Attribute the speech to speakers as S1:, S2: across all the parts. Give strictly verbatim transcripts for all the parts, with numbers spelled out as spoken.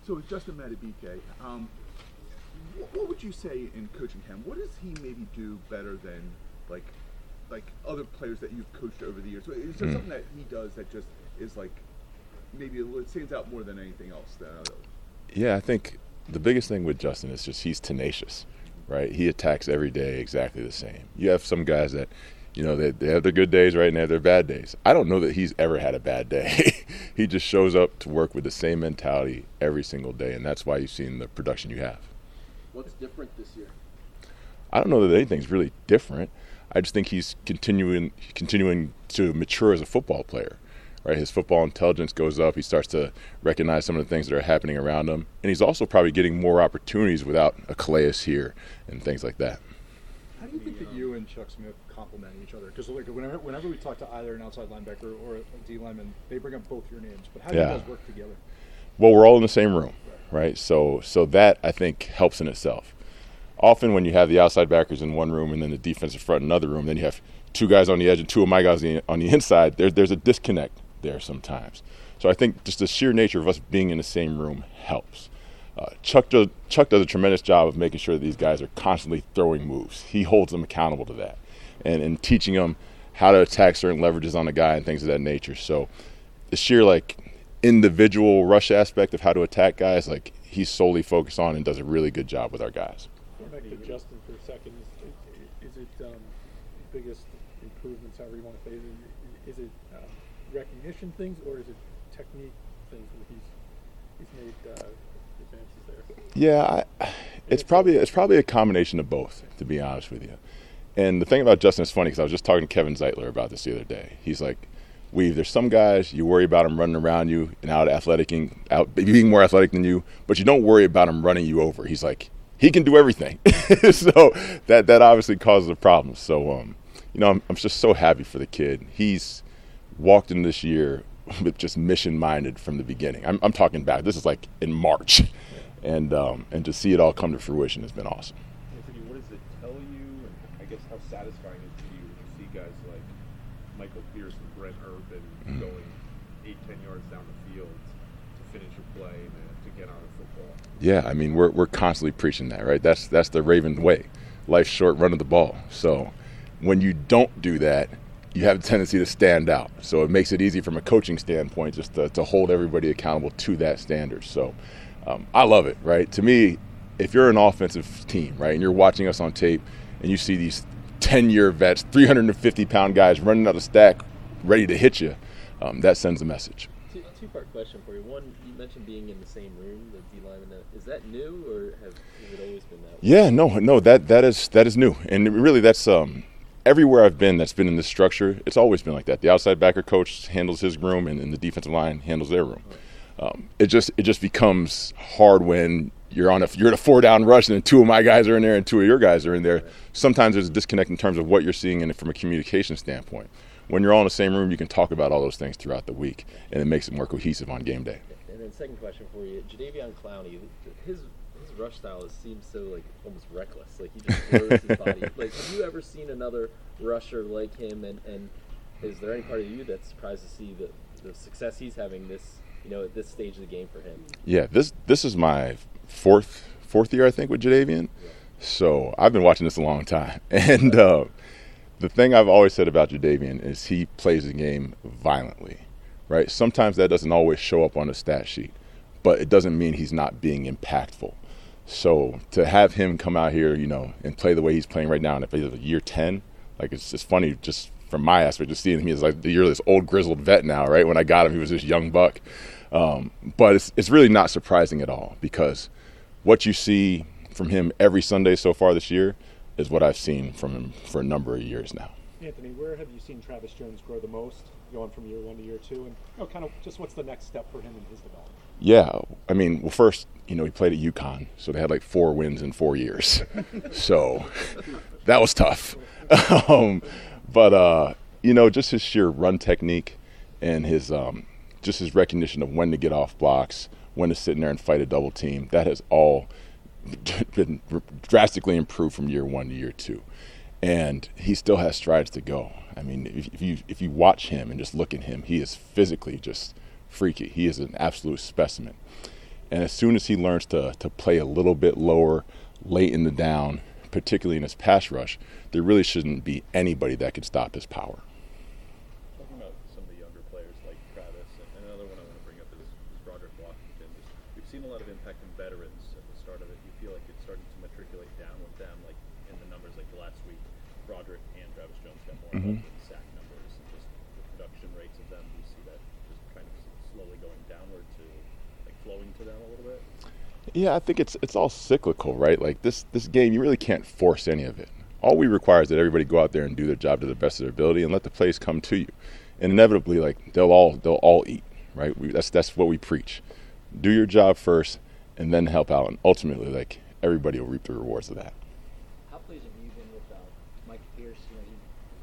S1: So with Justin Madubuike, um, what, what would you say in coaching him? What does he maybe do better than like like other players that you've coached over the years? Is there mm. something that he does that just is like maybe it stands out more than anything else? That
S2: yeah, I think the biggest thing with Justin is just he's tenacious, right? He attacks every day exactly the same. You have some guys that, you know, they, they have their good days, right, and they have their bad days. I don't know that he's ever had a bad day. He just shows up to work with the same mentality every single day, and that's why you've seen the production you have.
S3: What's different this year?
S2: I don't know that anything's really different. I just think he's continuing continuing to mature as a football player, right? His football intelligence goes up. He starts to recognize some of the things that are happening around him, and he's also probably getting more opportunities without a Calais here and things like that.
S4: How do you think that you and Chuck Smith complement each other? Because like whenever, whenever we talk to either an outside linebacker or a D lineman, they bring up both your names. But how do
S2: yeah.
S4: you guys work together?
S2: Well, we're all in the same room, right? So, so that I think helps in itself. Often when you have the outside backers in one room and then the defensive front in another room, then you have two guys on the edge and two of my guys on the inside. There, there's a disconnect there sometimes. So I think just the sheer nature of us being in the same room helps. Uh, Chuck, does, Chuck does a tremendous job of making sure that these guys are constantly throwing moves. He holds them accountable to that and, and teaching them how to attack certain leverages on a guy and things of that nature. So the sheer like individual rush aspect of how to attack guys, like he's solely focused on and does a really good job with our guys.
S5: Back to Justin for a second. Is, is it um, biggest improvements, however you want to phrase it? Is it um, recognition things or is it technique things where he's he's made uh, advances there?
S2: Yeah, I, it's probably it's probably a combination of both, to be honest with you. And the thing about Justin is funny because I was just talking to Kevin Zeitler about this the other day. He's like, Weave, there's some guys you worry about them running around you and out athletic, out being more athletic than you, but you don't worry about them running you over. He's like, he can do everything. So that that obviously causes a problem. So, um, you know, I'm, I'm just so happy for the kid. He's walked in this year with just mission-minded from the beginning. I'm, I'm talking back. This is like in March. And um, and to see it all come to fruition has been awesome.
S6: Anthony, what does it tell you, and I guess how satisfying is it to you when you see guys like Michael Pierce and Brent Urban mm-hmm. going eight, ten yards down the field to finish a play and to get on a football?
S2: Yeah, I mean, we're we're constantly preaching that, right? That's that's the Raven way. Life's short, run of the ball. So when you don't do that, you have a tendency to stand out. So it makes it easy from a coaching standpoint just to, to hold everybody accountable to that standard. So um, I love it, right? To me, if you're an offensive team, right, and you're watching us on tape and you see these ten-year vets, three hundred fifty pound guys running out of stack ready to hit you, um, that sends a message.
S3: Two, two-part question for you. One, you mentioned being in the same room, the D-lineman. Is that new, or have, has it always been that way?
S2: Yeah, no, no, that that is that is new, and really, that's um, everywhere I've been that's been in this structure. It's always been like that. The outside backer coach handles his room, and, and the defensive line handles their room. Um, it just it just becomes hard when you're on a you're in a four down rush, and then two of my guys are in there, and two of your guys are in there. Sometimes there's a disconnect in terms of what you're seeing, and from a communication standpoint. When you're all in the same room, you can talk about all those things throughout the week, and it makes it more cohesive on game day.
S3: And then second question for you, Jadeveon Clowney, his his rush style is, seems so like almost reckless. Like he just throws his body. Like, have you ever seen another rusher like him? And, and is there any part of you that's surprised to see the the success he's having this, you know, at this stage of the game for him?
S2: Yeah, this this is my fourth fourth year I think with Jadeveon. Yeah. So I've been watching this a long time, and uh, the thing I've always said about Jadeveon is he plays the game violently, right? Sometimes that doesn't always show up on the stat sheet, but it doesn't mean he's not being impactful. So to have him come out here, you know, and play the way he's playing right now, and if he's year ten, like it's just funny just from my aspect, just seeing him as like you're this old grizzled vet now, right? When I got him, he was this young buck. Um, but it's it's really not surprising at all because what you see from him every Sunday so far this year is what I've seen from him for a number of years now.
S5: Anthony, where have you seen Travis Jones grow the most, going from year one to year two, and you know, kind of just what's the next step for him in his development?
S2: Yeah, I mean, well, first, you know, he played at UConn, so they had like four wins in four years. So that was tough. um, but, uh, you know, just his sheer run technique and his um, just his recognition of when to get off blocks, when to sit in there and fight a double team, that has all been drastically improved from year one to year two. And he still has strides to go. I mean, if you if you watch him and just look at him, he is physically just freaky. He is an absolute specimen. And as soon as he learns to, to play a little bit lower late in the down, particularly in his pass rush, there really shouldn't be anybody that can stop his power.
S6: Talking about some of the younger players like Travis, and another one I want to bring up is, is Broderick Washington. Just, we've seen a lot of impact in veterans at the start of it. You feel like it's starting to matriculate down with them, like in the numbers like the last week, Broderick and Travis Jones got more
S2: Mhm.
S6: involved in sack numbers and just the production rates of them. Do you see that just kind of slowly going downward to like flowing to them a little bit?
S2: Yeah, I think it's it's all cyclical, right? Like this this game, you really can't force any of it. All we require is that everybody go out there and do their job to the best of their ability, and let the plays come to you. And inevitably, like they'll all they'll all eat, right? We, that's that's what we preach. Do your job first, and then help out, and ultimately, like everybody will reap the rewards of that.
S7: How pleased have you been with uh, Mike Pierce? You know,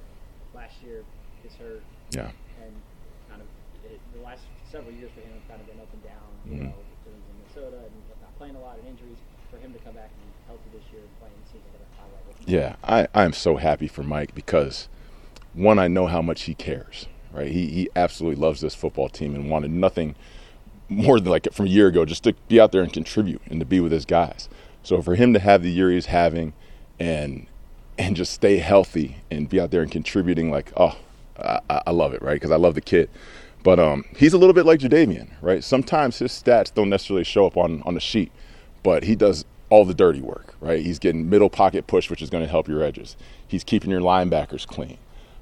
S7: he last year gets hurt,
S2: Yeah.
S7: and kind of it, the last several years for him have kind of been up and down. You
S2: Mhm.
S7: know, because he's in Minnesota and not playing a lot and injuries. For him to come back and be healthy this year and playing seems like at a high level.
S2: Yeah, I, I am so happy for Mike because, one, I know how much he cares, right? He he absolutely loves this football team and wanted nothing more than like from a year ago just to be out there and contribute and to be with his guys. So for him to have the year he's having and and just stay healthy and be out there and contributing, like, oh, I, I love it, right? Because I love the kid. But um, he's a little bit like Jadeveon, right? Sometimes his stats don't necessarily show up on, on the sheet, but he does all the dirty work, right? He's getting middle pocket push, which is going to help your edges. He's keeping your linebackers clean.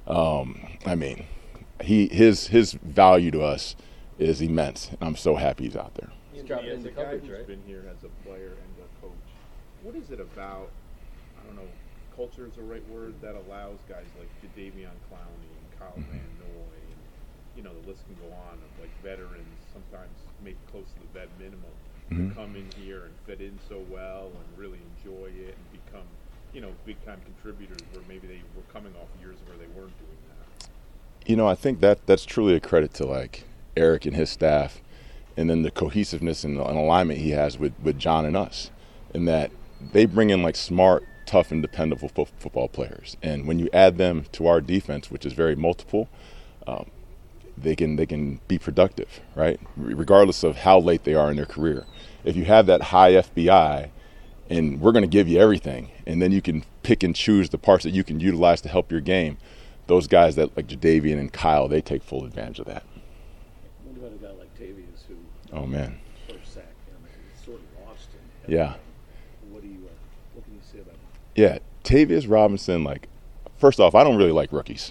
S2: Um, I mean, he his his value to us is immense, and I'm so happy he's out there.
S3: He's dropping
S6: As
S3: into
S6: a guy
S3: coverage,
S6: who's
S3: right?
S6: been here as a player and a coach, what is it about, I don't know, culture is the right word, that allows guys like Jadeveon Clowney and Kyle Van Noy and, you know, the list can go on, of like veterans, sometimes maybe close to the vet minimum,
S2: Mhm.
S6: to come in here and fit in so well and really enjoy it and become, you know, big-time contributors where maybe they were coming off years where they weren't doing that?
S2: You know, I think that that's truly a credit to like Eric and his staff, and then the cohesiveness and, and alignment he has with, with John and us, in that they bring in like smart, tough, and dependable fo- football players. And when you add them to our defense, which is very multiple, um, they can they can be productive, right? R- regardless of how late they are in their career. If you have that high F B I, and we're going to give you everything, and then you can pick and choose the parts that you can utilize to help your game, those guys that like Jadeveon and Kyle, they take full advantage of that.
S8: What about a guy like Tavius who
S2: Oh man,
S8: first sack, I mean, he's sort of lost in
S2: yeah.
S8: What do you, uh, what can you say about him?
S2: Yeah, Tavius Robinson, like, first off, I don't really like rookies,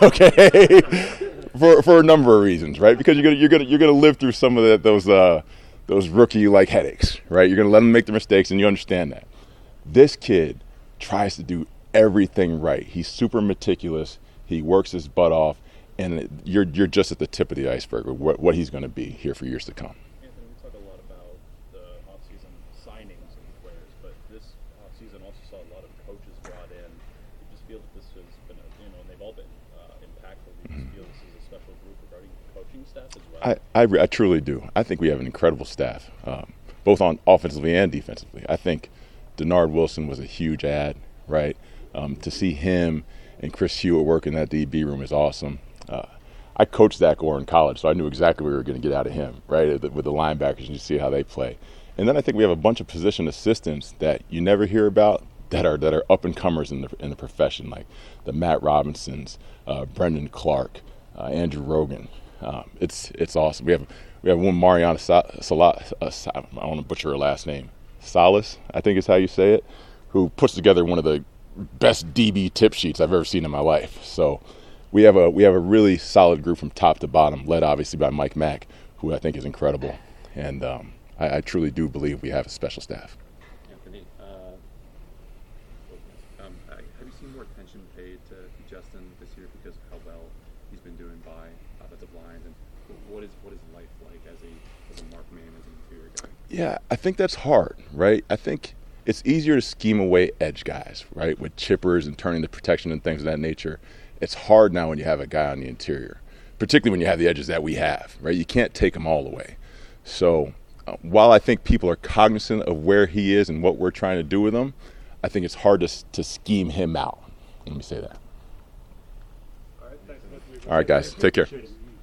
S2: okay, for for a number of reasons, right? Because you're gonna you're gonna you're gonna live through some of that those uh those rookie like headaches, right? You're gonna let them make the mistakes, and you understand that. This kid tries to do everything right. He's super meticulous. He works his butt off, and you're you're just at the tip of the iceberg of what what he's going to be here for years to come.
S6: Anthony, we talk a lot about the offseason signings of players, but this offseason also saw a lot of coaches brought in. You just feel that this has been, a, you know, and they've all been uh, impactful. Do you just feel this is a special group regarding coaching staff as well?
S2: I, I, re- I truly do. I think we have an incredible staff, um, both on offensively and defensively. I think Denard Wilson was a huge add, right? Um, to see him and Chris Hewitt work in that D B room is awesome. Uh, I coached Zach Orr in college, so I knew exactly what we were going to get out of him, right, with the linebackers, and you see how they play. And then I think we have a bunch of position assistants that you never hear about that are that are up-and-comers in the in the profession, like the Matt Robinsons, uh, Brendan Clark, uh, Andrew Rogan. Um, it's it's awesome. We have we have one Mariana Sa- Sala, uh, Sa- I don't want to butcher her last name, Salas, I think is how you say it, who puts together one of the best D B tip sheets I've ever seen in my life. So we have a we have a really solid group from top to bottom, led obviously by Mike Mack, who I think is incredible. And um, I, I truly do believe we have a special staff.
S9: Anthony, uh, um, uh, have you seen more attention paid to, to Justin this year because of how well he's been doing by offensive lines? And what is what is life like as a as a mark man, as an interior guy?
S2: Yeah, I think that's hard, right? I think it's easier to scheme away edge guys, right, with chippers and turning the protection and things of that nature. It's hard now when you have a guy on the interior, particularly when you have the edges that we have, right? You can't take them all away. So uh, while I think people are cognizant of where he is and what we're trying to do with him, I think it's hard to to scheme him out. Let me say that.
S6: All right, thanks so much.
S2: All right, guys, take care.
S5: Appreciate it.